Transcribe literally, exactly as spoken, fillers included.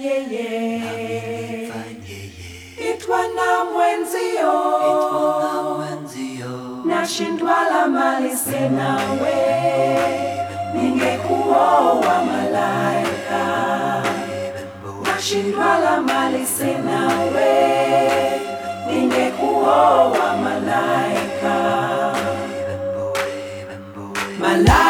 yeye, itwa na mwenzio, nashindwa la mali sina we, ningekuoa malaika. Nashindwa la mali sina we, ningekuoa malaika. Malaika